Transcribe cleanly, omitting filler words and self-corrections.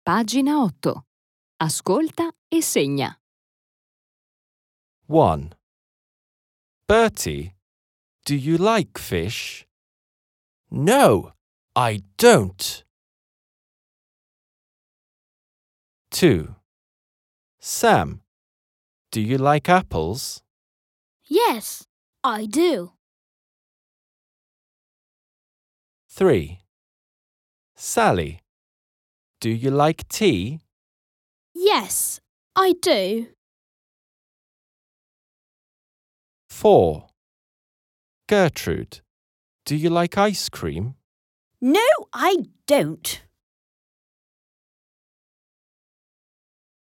Pagina 8. Ascolta e segna. 1. Bertie, do you like fish? No, I don't. 2. Sam, do you like apples? Yes, I do. 3. Sally, do you like tea? Yes, I do. 4. Gertrude, do you like ice cream? No, I don't.